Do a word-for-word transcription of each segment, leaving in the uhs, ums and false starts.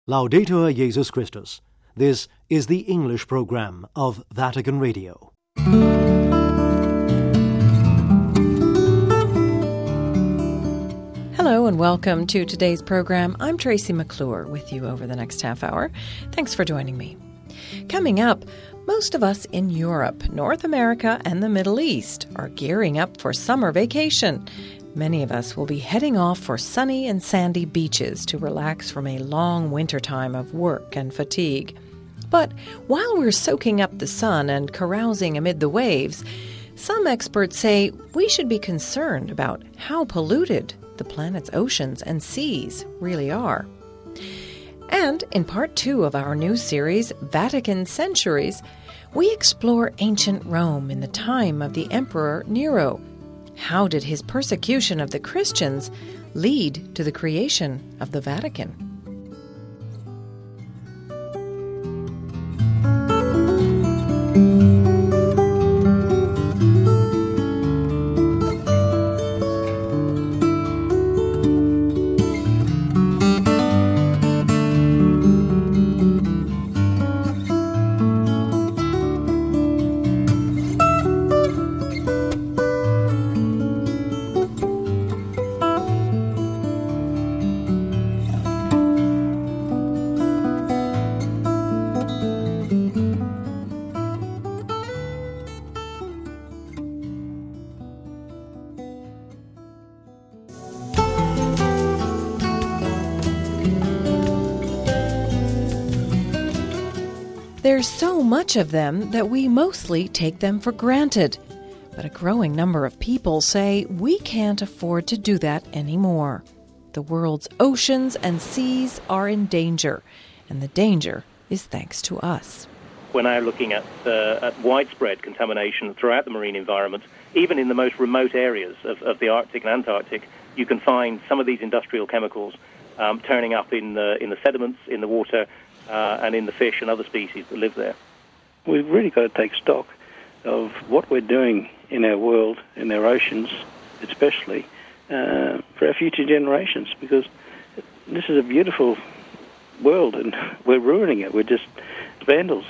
Laudetur Jesus Christus. This is the English program of Vatican Radio. Hello and welcome to today's program. I'm Tracy McClure with you over the next half hour. Thanks for joining me. Coming up, most of us in Europe, North America, and the Middle East are gearing up for summer vacation. Many of us will be heading off for sunny and sandy beaches to relax from a long winter time of work and fatigue. But while we're soaking up the sun and carousing amid the waves, some experts say we should be concerned about how polluted the planet's oceans and seas really are. And in part two of our new series, Vatican Centuries, we explore ancient Rome in the time of the Emperor Nero. How did his persecution of the Christians lead to the creation of the Vatican? There's so much of them that we mostly take them for granted. But a growing number of people say we can't afford to do that anymore. The world's oceans and seas are in danger, and the danger is thanks to us. We're now looking at, uh, at widespread contamination throughout the marine environment. Even in the most remote areas of, of the Arctic and Antarctic, you can find some of these industrial chemicals um, turning up in the, in the sediments, in the water, Uh, and in the fish and other species that live there. We've really got to take stock of what we're doing in our world, in our oceans especially, uh, for our future generations, because this is a beautiful world and we're ruining it. We're just vandals.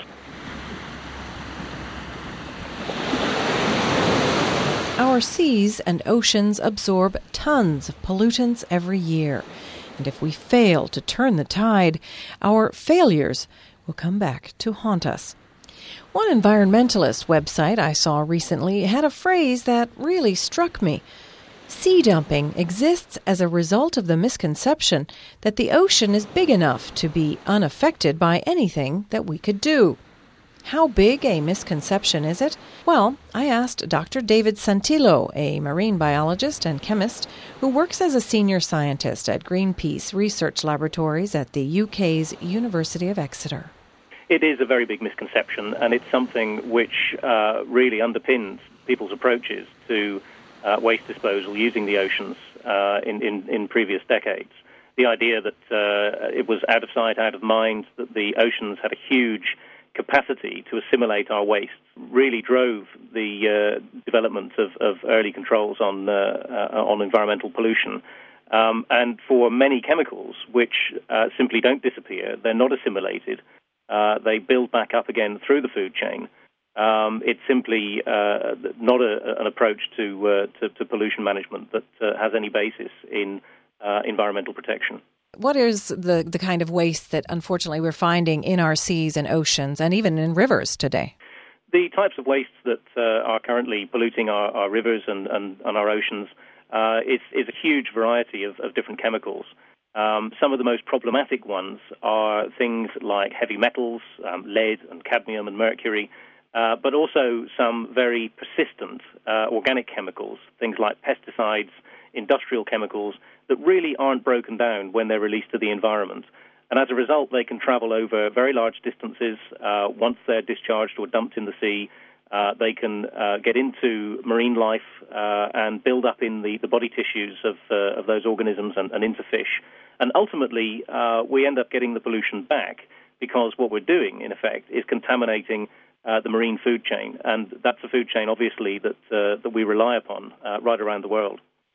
Our seas and oceans absorb tons of pollutants every year. And if we fail to turn the tide, our failures will come back to haunt us. One environmentalist website I saw recently had a phrase that really struck me. Sea dumping exists as a result of the misconception that the ocean is big enough to be unaffected by anything that we could do. How big a misconception is it? Well, I asked Doctor David Santillo, a marine biologist and chemist who works as a senior scientist at Greenpeace Research Laboratories at the U K's University of Exeter. It is a very big misconception, and it's something which uh, really underpins people's approaches to uh, waste disposal using the oceans uh, in, in, in previous decades. The idea that uh, it was out of sight, out of mind, that the oceans had a huge capacity to assimilate our wastes really drove the uh, development of, of early controls on uh, uh, on environmental pollution. Um, and for many chemicals, which uh, simply don't disappear, they're not assimilated, uh, they build back up again through the food chain. Um, it's simply uh, not a, an approach to, uh, to to pollution management that uh, has any basis in uh, environmental protection. What is the, the kind of waste that, unfortunately, we're finding in our seas and oceans and even in rivers today? The types of wastes that uh, are currently polluting our, our rivers and, and, and our oceans uh, is, is a huge variety of, of different chemicals. Um, some of the most problematic ones are things like heavy metals, um, lead and cadmium and mercury, uh, but also some very persistent uh, organic chemicals, things like pesticides, industrial chemicals, that really aren't broken down when they're released to the environment. And as a result, they can travel over very large distances. Uh, once they're discharged or dumped in the sea, uh, they can uh, get into marine life uh, and build up in the, the body tissues of, uh, of those organisms and, and into fish. And ultimately, uh, we end up getting the pollution back because what we're doing, in effect, is contaminating uh, the marine food chain. And that's a food chain, obviously, that, uh, that we rely upon uh, right around the world.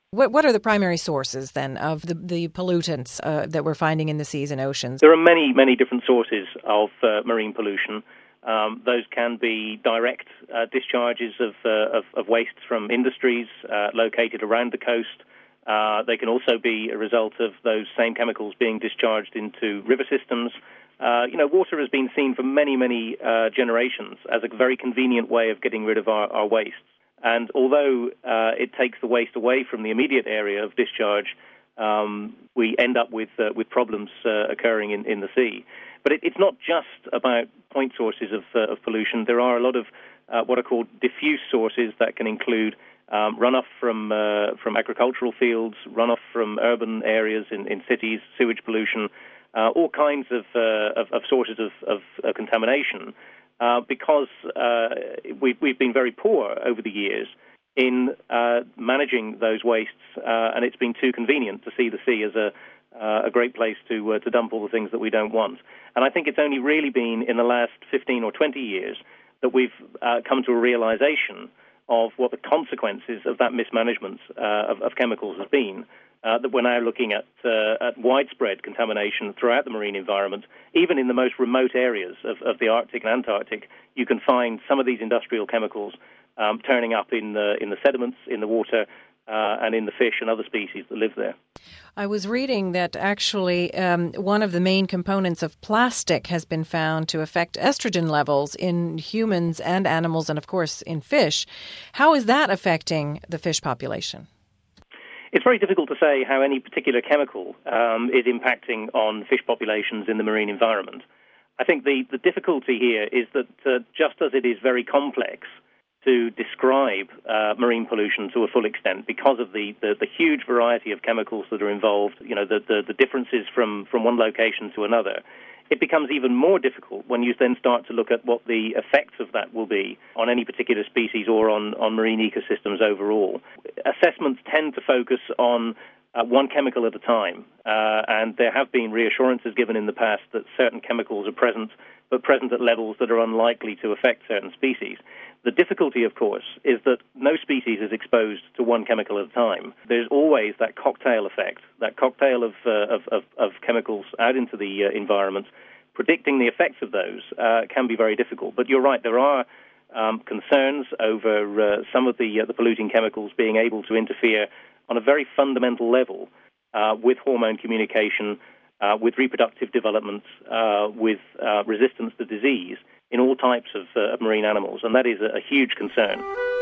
What what are the primary sources, then, of the, the pollutants uh, that we're finding in the seas and oceans? There are many, many different sources of uh, marine pollution. Um, those can be direct uh, discharges of, uh, of, of waste from industries uh, located around the coast. Uh, they can also be a result of those same chemicals being discharged into river systems. Uh, you know, water has been seen for many, many uh, generations as a very convenient way of getting rid of our, our wastes. And although uh, it takes the waste away from the immediate area of discharge, um, we end up with uh, with problems uh, occurring in, in the sea. But it, it's not just about point sources of, uh, of pollution. There are a lot of uh, what are called diffuse sources that can include um, runoff from uh, from agricultural fields, runoff from urban areas in, in cities, sewage pollution, uh, all kinds of, uh, of, of sources of, of uh, contamination. Uh, because uh, we've, we've been very poor over the years in uh, managing those wastes, uh, and it's been too convenient to see the sea as a, uh, a great place to uh, to dump all the things that we don't want. And I think it's only really been in the last fifteen or twenty years that we've uh, come to a realization of what the consequences of that mismanagement uh, of, of chemicals has been. Uh, that we're now looking at, uh, at widespread contamination throughout the marine environment. Even in the most remote areas of, of the Arctic and Antarctic, you can find some of these industrial chemicals um, turning up in the, in the sediments, in the water, uh, and in the fish and other species that live there. I was reading that actually um, one of the main components of plastic has been found to affect estrogen levels in humans and animals, and of course in fish. How is that affecting the fish population? It's very difficult to say how any particular chemical um, is impacting on fish populations in the marine environment. I think the, the difficulty here is that uh, just as it is very complex to describe uh, marine pollution to a full extent because of the, the, the huge variety of chemicals that are involved, you know, the, the, the differences from, from one location to another, it becomes even more difficult when you then start to look at what the effects of that will be on any particular species or on, on marine ecosystems overall. Assessments tend to focus on uh, one chemical at a time, uh, and there have been reassurances given in the past that certain chemicals are present, but present at levels that are unlikely to affect certain species. The difficulty, of course, is that no species is exposed to one chemical at a time. There's always that cocktail effect, that cocktail of uh, of, of, of chemicals out into the uh, environment. Predicting the effects of those uh, can be very difficult. But you're right, there are um, concerns over uh, some of the, uh, the polluting chemicals being able to interfere on a very fundamental level uh, with hormone communication, uh, with reproductive development, uh, with uh, resistance to disease in all types of, uh, of marine animals, and that is a, a huge concern.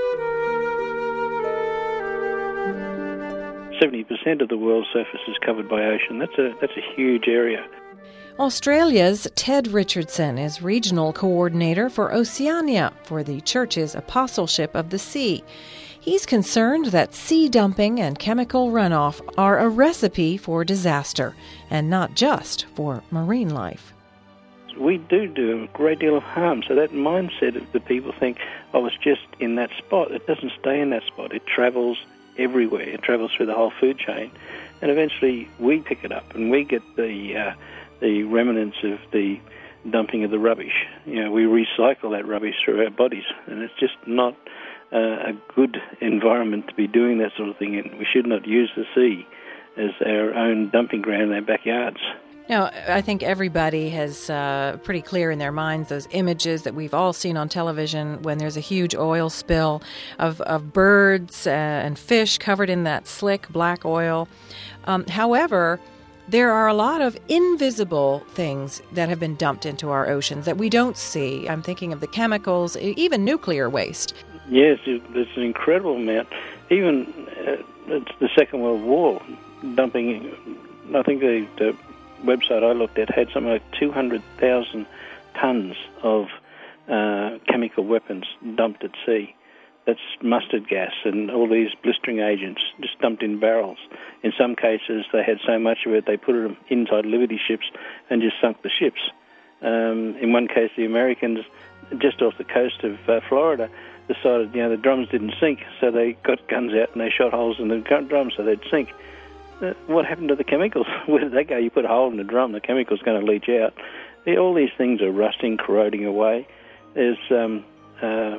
seventy percent of the world's surface is covered by ocean. That's a that's a huge area. Australia's Ted Richardson is Regional Coordinator for Oceania for the Church's Apostleship of the Sea. He's concerned that sea dumping and chemical runoff are a recipe for disaster, and not just for marine life. We do do a great deal of harm. So that mindset of the people think, oh, it's just in that spot. It doesn't stay in that spot. It travels everywhere. It travels through the whole food chain. And eventually we pick it up and we get the uh, the remnants of the dumping of the rubbish. You know, we recycle that rubbish through our bodies. And it's just not uh, a good environment to be doing that sort of thing in. We should not use the sea as our own dumping ground in our backyards. Now, I think everybody has uh, pretty clear in their minds those images that we've all seen on television when there's a huge oil spill of, of birds uh, and fish covered in that slick black oil. Um, however, there are a lot of invisible things that have been dumped into our oceans that we don't see. I'm thinking of the chemicals, even nuclear waste. Yes, there's an incredible amount. Even uh, it's the Second World War, dumping, I think the... the website I looked at had something like two hundred thousand tons of uh, chemical weapons dumped at sea. That's mustard gas and all these blistering agents just dumped in barrels. In some cases, they had so much of it, they put it inside Liberty ships and just sunk the ships. Um, in one case, the Americans, just off the coast of uh, Florida, decided, you know, the drums didn't sink, so they got guns out and they shot holes in the drums so they'd sink. Uh, what happened to the chemicals? Where did they go? You put a hole in the drum, the chemical's going to leach out. All these things are rusting, corroding away. There's um, um,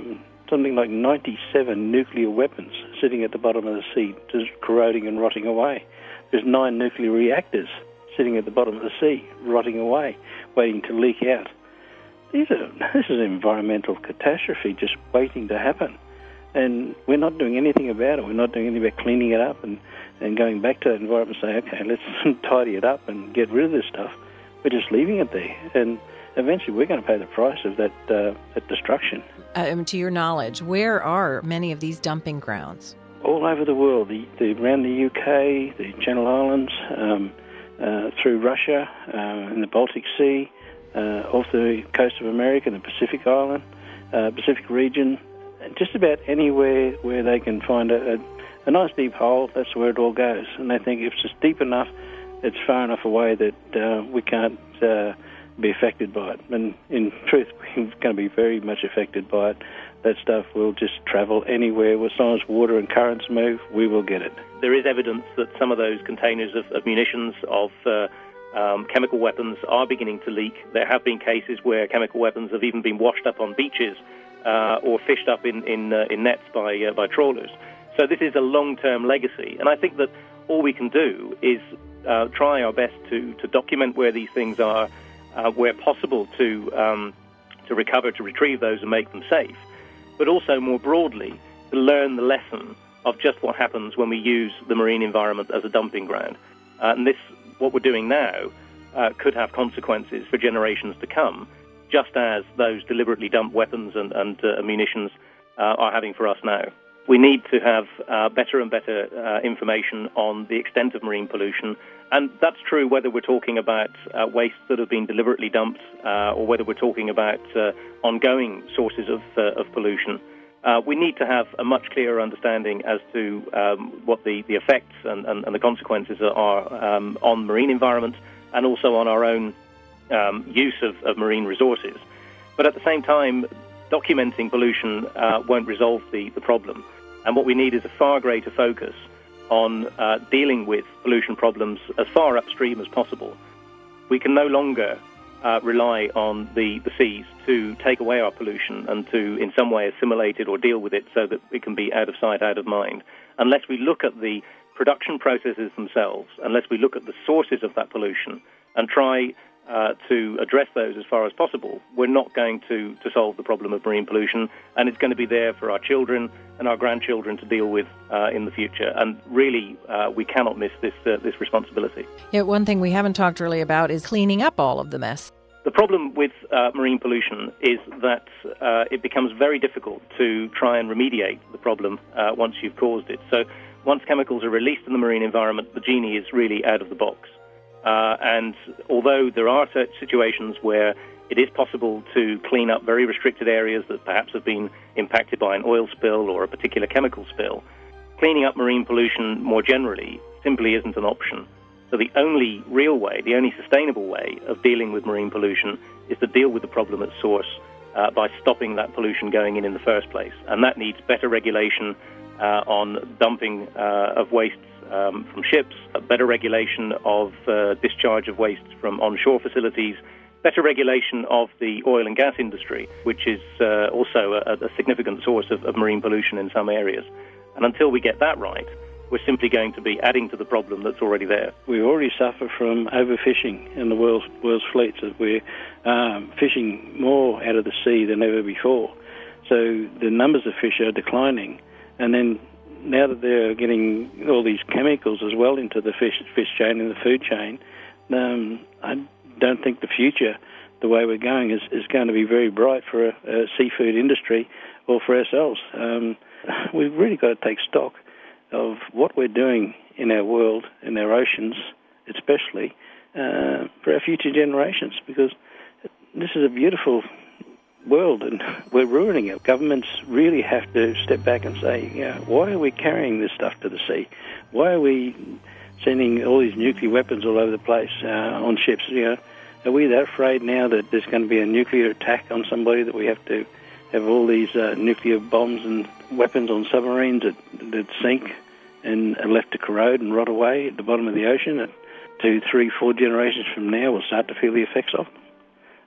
something like ninety-seven nuclear weapons sitting at the bottom of the sea, just corroding and rotting away. There's nine nuclear reactors sitting at the bottom of the sea, rotting away, waiting to leak out. These are, this is an environmental catastrophe just waiting to happen. And we're not doing anything about it. We're not doing anything about cleaning it up and, and going back to that environment and saying, okay, let's tidy it up and get rid of this stuff. We're just leaving it there. And eventually we're going to pay the price of that, uh, that destruction. Um, to your knowledge, where are many of these dumping grounds? All over the world, the, the, around the U K, the Channel Islands, um, uh, through Russia, uh, in the Baltic Sea, uh, off the coast of America, the Pacific Island, uh, Pacific region, just about anywhere where they can find a, a, a nice deep hole, that's where it all goes. And they think if it's just deep enough, it's far enough away that uh, we can't uh, be affected by it. And in truth, we're going to be very much affected by it. That stuff will just travel anywhere. As long as water and currents move, we will get it. There is evidence that some of those containers of, of munitions, of uh, um, chemical weapons, are beginning to leak. There have been cases where chemical weapons have even been washed up on beaches uh, or fished up in, in, uh, in nets by, uh, by trawlers. So this is a long-term legacy. And I think that all we can do is uh, try our best to, to document where these things are, uh, where possible to, um, to recover, to retrieve those and make them safe, but also more broadly to learn the lesson of just what happens when we use the marine environment as a dumping ground. Uh, and this, what we're doing now, uh, could have consequences for generations to come, just as those deliberately dumped weapons and, and uh, munitions uh, are having for us now. We need to have uh, better and better uh, information on the extent of marine pollution, and that's true whether we're talking about uh, wastes that have been deliberately dumped uh, or whether we're talking about uh, ongoing sources of, uh, of pollution. Uh, we need to have a much clearer understanding as to um, what the, the effects and, and, and the consequences are um, on marine environment and also on our own um, use of, of marine resources. But at the same time, documenting pollution uh, won't resolve the, the problem. And what we need is a far greater focus on uh, dealing with pollution problems as far upstream as possible. We can no longer uh, rely on the, the seas to take away our pollution and to in some way assimilate it or deal with it so that it can be out of sight, out of mind. Unless we look at the production processes themselves, unless we look at the sources of that pollution and try Uh, to address those as far as possible, we're not going to, to solve the problem of marine pollution, and it's going to be there for our children and our grandchildren to deal with uh, in the future. And really, uh, we cannot miss this uh, this responsibility. Yeah, one thing we haven't talked really about is cleaning up all of the mess. The problem with uh, marine pollution is that uh, it becomes very difficult to try and remediate the problem uh, once you've caused it. So once chemicals are released in the marine environment, the genie is really out of the box. Uh, and although there are situations where it is possible to clean up very restricted areas that perhaps have been impacted by an oil spill or a particular chemical spill, cleaning up marine pollution more generally simply isn't an option. So the only real way, the only sustainable way of dealing with marine pollution is to deal with the problem at source uh, by stopping that pollution going in in the first place. And that needs better regulation uh, on dumping uh, of wastes Um, from ships, a better regulation of uh, discharge of waste from onshore facilities, better regulation of the oil and gas industry, which is uh, also a, a significant source of, of marine pollution in some areas. And until we get that right, we're simply going to be adding to the problem that's already there. We already suffer from overfishing in the world's, world's fleets. We're um, fishing more out of the sea than ever before. So the numbers of fish are declining. And then now that they're getting all these chemicals as well into the fish fish chain and the food chain, um, I don't think the future, the way we're going, is, is going to be very bright for a, a seafood industry or for ourselves. Um, we've really got to take stock of what we're doing in our world, in our oceans especially, uh, for our future generations, because this is a beautiful world and we're ruining it. Governments really have to step back and say, you know, why are we carrying this stuff to the sea? Why are we sending all these nuclear weapons all over the place uh, on ships? You know, are we that afraid now that there's going to be a nuclear attack on somebody that we have to have all these uh, nuclear bombs and weapons on submarines that, that sink and are left to corrode and rot away at the bottom of the ocean? And two, three, four generations from now, we'll start to feel the effects of them.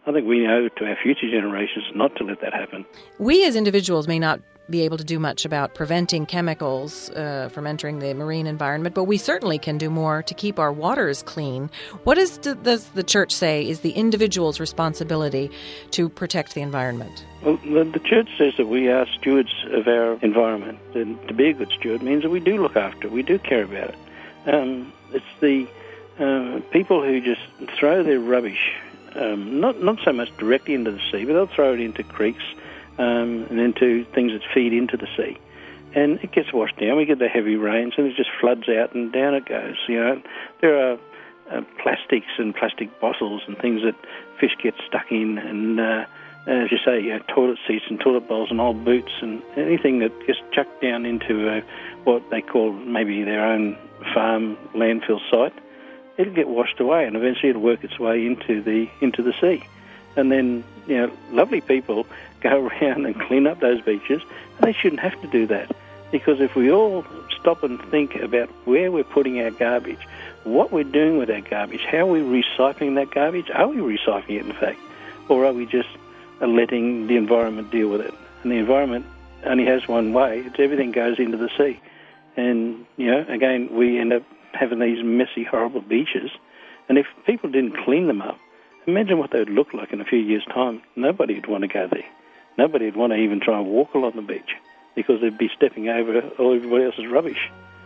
I think we owe to our future generations not to let that happen. We as individuals may not be able to do much about preventing chemicals uh, from entering the marine environment, but we certainly can do more to keep our waters clean. What is, does the church say is the individual's responsibility to protect the environment? Well, the, the church says that we are stewards of our environment, and to be a good steward means that we do look after it, we do care about it. Um, it's the uh, people who just throw their rubbish, um, not, not so much directly into the sea, but they'll throw it into creeks, Um, and into things that feed into the sea. And it gets washed down. We get the heavy rains and it just floods out and down it goes. You know, there are uh, plastics and plastic bottles and things that fish get stuck in, and uh, as you say, you know, toilet seats and toilet bowls and old boots and anything that gets chucked down into uh, what they call maybe their own farm landfill site. It'll get washed away and eventually it'll work its way into the into the sea. And then, you know, lovely people go around and clean up those beaches, and they shouldn't have to do that. Because if we all stop and think about where we're putting our garbage, what we're doing with our garbage, how we're recycling that garbage, are we recycling it in fact, or are we just letting the environment deal with it? And the environment only has one way. It's everything goes into the sea. And, you know, again, we end up having these messy, horrible beaches. And if people didn't clean them up, imagine what they would look like in a few years' time. Nobody would want to go there. Nobody would want to even try and walk along the beach because they'd be stepping over all everybody else's rubbish.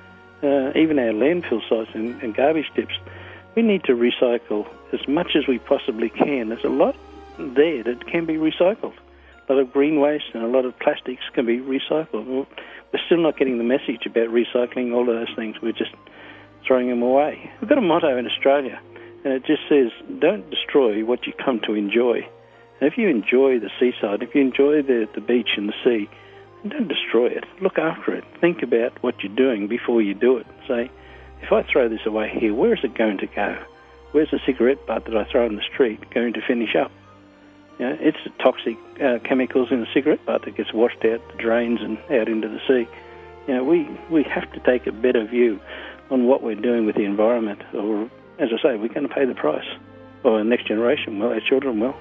Uh, even our landfill sites and, and garbage tips, we need to recycle as much as we possibly can. There's a lot there that can be recycled. A lot of green waste and a lot of plastics can be recycled. We're still not getting the message about recycling all of those things. We're just throwing them away. We've got a motto in Australia, and it just says, don't destroy what you come to enjoy. And if you enjoy the seaside, if you enjoy the, the beach and the sea, don't destroy it. Look after it. Think about what you're doing before you do it. Say, if I throw this away here, where is it going to go? Where's the cigarette butt that I throw in the street going to finish up? You know, it's the toxic uh, chemicals in the cigarette butt that gets washed out the drains and out into the sea. You know, we, we have to take a better view on what we're doing with the environment, or, as I say, we're going to pay the price. Or the next generation will, our children will.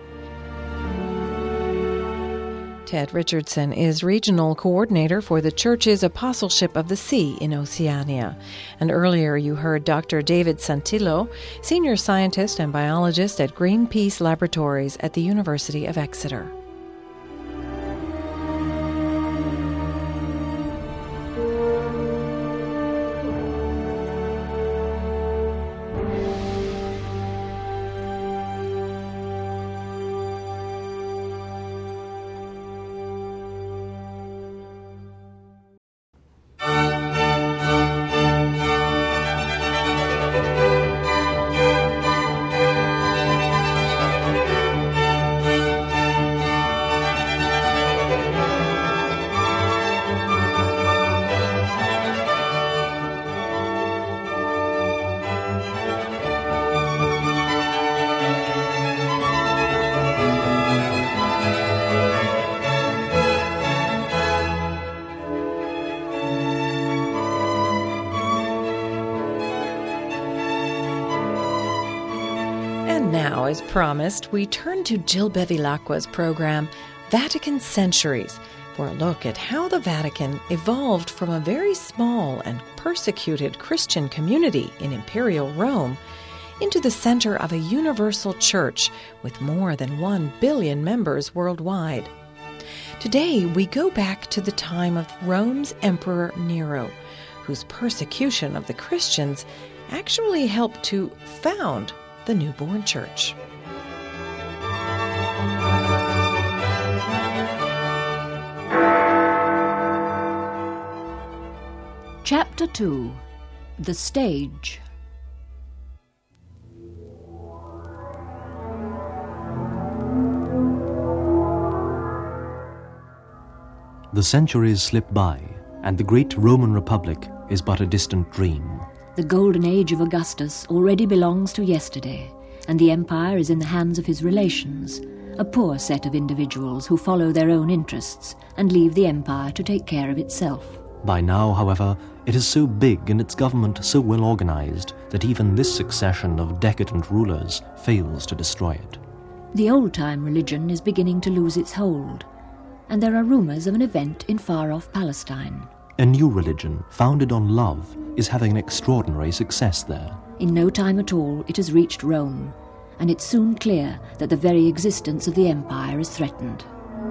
Ted Richardson is Regional Coordinator for the Church's Apostleship of the Sea in Oceania. And earlier you heard Doctor David Santillo, Senior Scientist and Biologist at Greenpeace Laboratories at the University of Exeter. Now, as promised, we turn to Jill Bevilacqua's program, Vatican Centuries, for a look at how the Vatican evolved from a very small and persecuted Christian community in Imperial Rome into the center of a universal church with more than one billion members worldwide. Today, we go back to the time of Rome's Emperor Nero, whose persecution of the Christians actually helped to found the newborn church. Chapter two. The Stage. The centuries slip by, and the great Roman Republic is but a distant dream. The golden age of Augustus already belongs to yesterday, and the empire is in the hands of his relations, a poor set of individuals who follow their own interests and leave the empire to take care of itself. By now, however, it is so big and its government so well organized that even this succession of decadent rulers fails to destroy it. The old-time religion is beginning to lose its hold, and there are rumours of an event in far-off Palestine. A new religion, founded on love, is having an extraordinary success there. In no time at all, it has reached Rome, and it's soon clear that the very existence of the empire is threatened.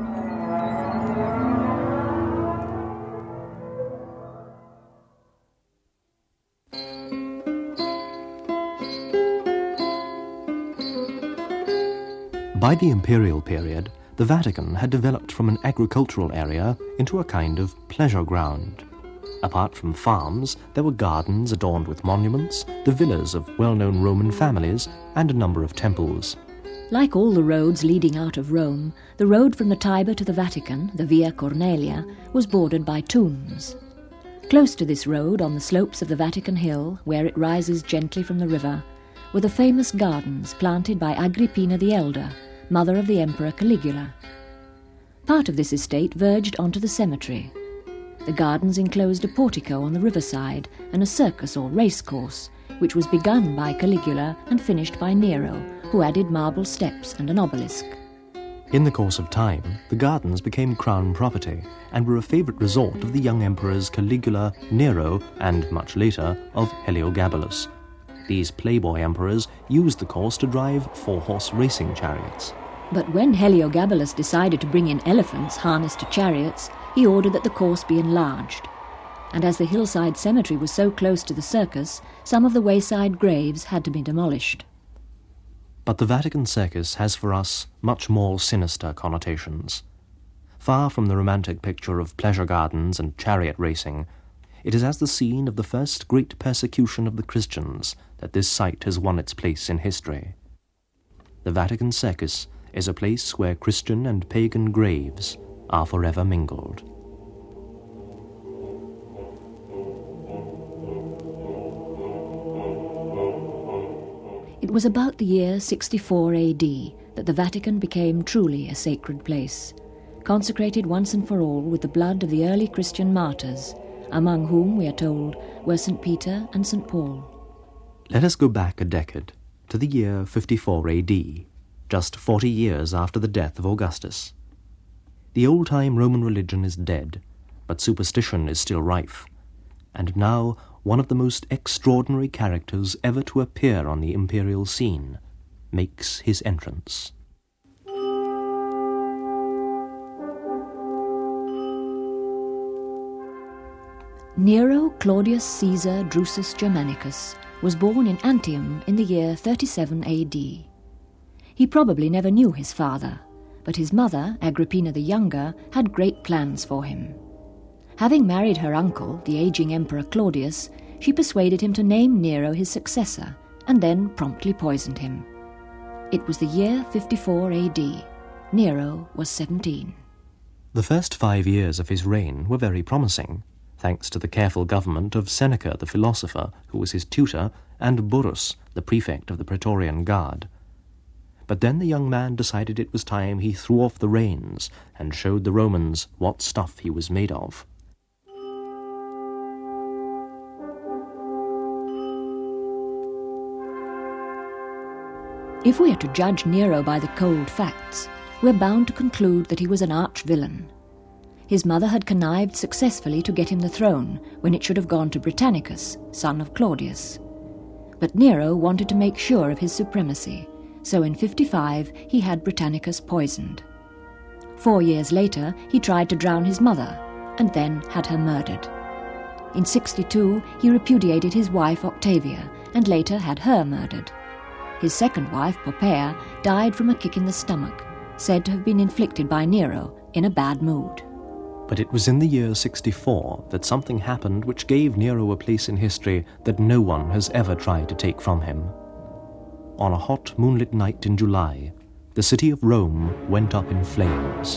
By the imperial period, the Vatican had developed from an agricultural area into a kind of pleasure ground. Apart from farms, there were gardens adorned with monuments, the villas of well-known Roman families, and a number of temples. Like all the roads leading out of Rome, the road from the Tiber to the Vatican, the Via Cornelia, was bordered by tombs. Close to this road, on the slopes of the Vatican Hill, where it rises gently from the river, were the famous gardens planted by Agrippina the Elder, mother of the Emperor Caligula. Part of this estate verged onto the cemetery. The gardens enclosed a portico on the riverside and a circus or racecourse, which was begun by Caligula and finished by Nero, who added marble steps and an obelisk. In the course of time, the gardens became crown property and were a favourite resort of the young emperors Caligula, Nero, and, much later, of Heliogabalus. These playboy emperors used the course to drive four-horse racing chariots. But when Heliogabalus decided to bring in elephants harnessed to chariots, he ordered that the course be enlarged. And as the hillside cemetery was so close to the circus, some of the wayside graves had to be demolished. But the Vatican circus has for us much more sinister connotations. Far from the romantic picture of pleasure gardens and chariot racing, it is as the scene of the first great persecution of the Christians that this site has won its place in history. The Vatican Circus is a place where Christian and pagan graves are forever mingled. It was about the year sixty-four A D that the Vatican became truly a sacred place, consecrated once and for all with the blood of the early Christian martyrs, among whom, we are told, were Saint Peter and Saint Paul. Let us go back a decade, to the year fifty-four A D, just forty years after the death of Augustus. The old-time Roman religion is dead, but superstition is still rife, and now one of the most extraordinary characters ever to appear on the imperial scene makes his entrance. Nero Claudius Caesar Drusus Germanicus was born in Antium in the year thirty-seven A D. He probably never knew his father, but his mother, Agrippina the Younger, had great plans for him. Having married her uncle, the aging Emperor Claudius, she persuaded him to name Nero his successor, and then promptly poisoned him. It was the year fifty-four A D. Nero was seventeen. The first five years of his reign were very promising, thanks to the careful government of Seneca the philosopher, who was his tutor, and Burrus, the prefect of the Praetorian Guard. But then the young man decided it was time he threw off the reins and showed the Romans what stuff he was made of. If we are to judge Nero by the cold facts, we're bound to conclude that he was an arch-villain. His mother had connived successfully to get him the throne when it should have gone to Britannicus, son of Claudius. But Nero wanted to make sure of his supremacy, so in fifty-five he had Britannicus poisoned. Four years later he tried to drown his mother, and then had her murdered. In sixty-two he repudiated his wife Octavia, and later had her murdered. His second wife, Poppaea, died from a kick in the stomach, said to have been inflicted by Nero in a bad mood. But it was in the year sixty-four that something happened which gave Nero a place in history that no one has ever tried to take from him. On a hot moonlit night in July, the city of Rome went up in flames.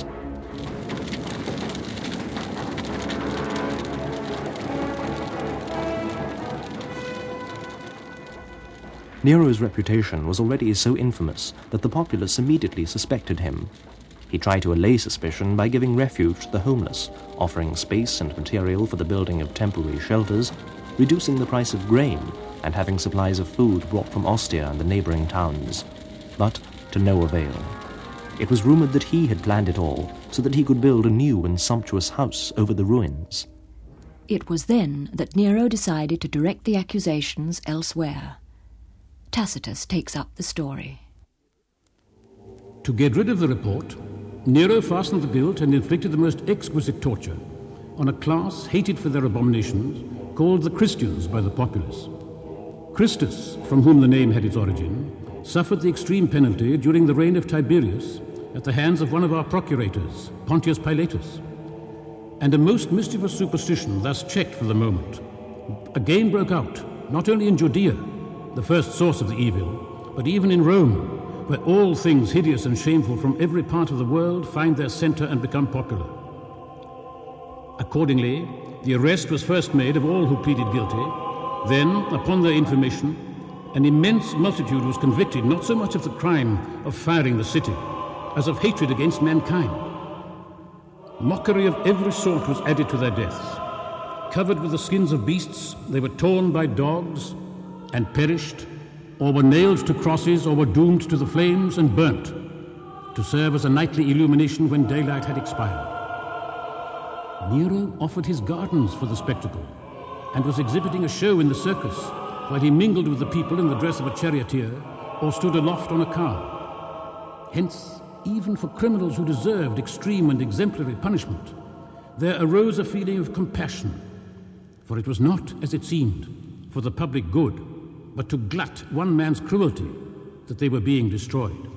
Nero's reputation was already so infamous that the populace immediately suspected him. He tried to allay suspicion by giving refuge to the homeless, offering space and material for the building of temporary shelters, reducing the price of grain, and having supplies of food brought from Ostia and the neighbouring towns. But, to to no avail. It was rumoured that he had planned it all so that he could build a new and sumptuous house over the ruins. It was then that Nero decided to direct the accusations elsewhere. Tacitus takes up the story. To get rid of the report, Nero fastened the guilt and inflicted the most exquisite torture on a class hated for their abominations, called the Christians by the populace. Christus, from whom the name had its origin, suffered the extreme penalty during the reign of Tiberius at the hands of one of our procurators, Pontius Pilatus. And a most mischievous superstition thus checked for the moment. A game broke out, not only in Judea, the first source of the evil, but even in Rome, where all things hideous and shameful from every part of the world find their centre and become popular. Accordingly, the arrest was first made of all who pleaded guilty. Then, upon their information, an immense multitude was convicted not so much of the crime of firing the city, as of hatred against mankind. Mockery of every sort was added to their deaths. Covered with the skins of beasts, they were torn by dogs and perished, or were nailed to crosses, or were doomed to the flames and burnt, to serve as a nightly illumination when daylight had expired. Nero offered his gardens for the spectacle, and was exhibiting a show in the circus, while he mingled with the people in the dress of a charioteer, or stood aloft on a car. Hence, even for criminals who deserved extreme and exemplary punishment, there arose a feeling of compassion, for it was not, as it seemed, for the public good, but to glut one man's cruelty, that they were being destroyed.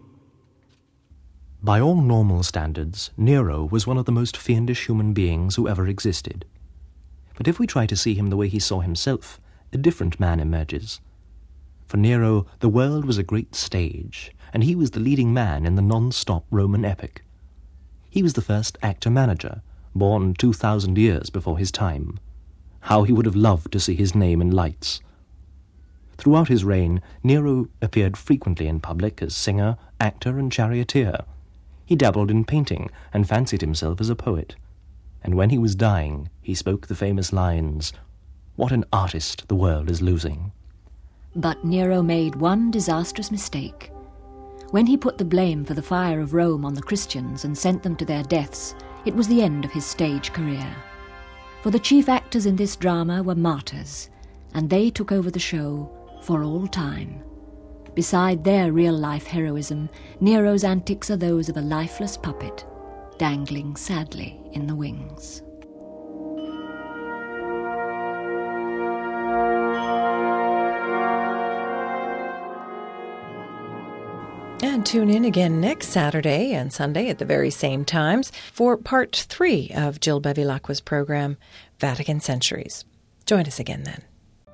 By all normal standards, Nero was one of the most fiendish human beings who ever existed. But if we try to see him the way he saw himself, a different man emerges. For Nero, the world was a great stage, and he was the leading man in the non-stop Roman epic. He was the first actor-manager, born two thousand years before his time. How he would have loved to see his name in lights. Throughout his reign, Nero appeared frequently in public as singer, actor, and charioteer. He dabbled in painting and fancied himself as a poet. And when he was dying, he spoke the famous lines, "What an artist the world is losing." But Nero made one disastrous mistake. When he put the blame for the fire of Rome on the Christians and sent them to their deaths, it was the end of his stage career. For the chief actors in this drama were martyrs, and they took over the show for all time. Beside their real-life heroism, Nero's antics are those of a lifeless puppet, dangling sadly in the wings. And tune in again next Saturday and Sunday at the very same times for part three of Jill Bevilacqua's program, Vatican Centuries. Join us again then.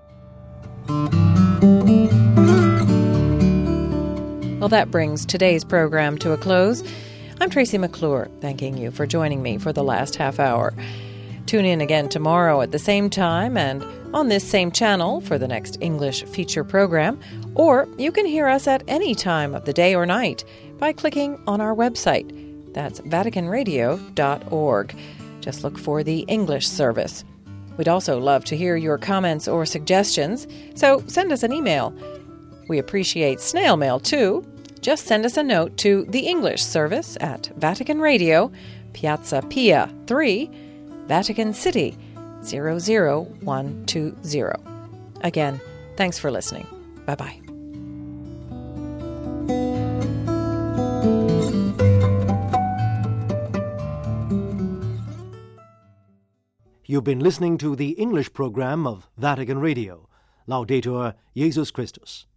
Well, that brings today's program to a close. I'm Tracy McClure, thanking you for joining me for the last half hour. Tune in again tomorrow at the same time and on this same channel for the next English feature program, or you can hear us at any time of the day or night by clicking on our website. That's vatican radio dot org. Just look for the English service. We'd also love to hear your comments or suggestions, so send us an email. We appreciate snail mail, too. Just send us a note to the English service at Vatican Radio, Piazza Pia three, Vatican City, zero zero one two zero. Again, thanks for listening. Bye-bye. You've been listening to the English program of Vatican Radio. Laudetur Jesus Christus.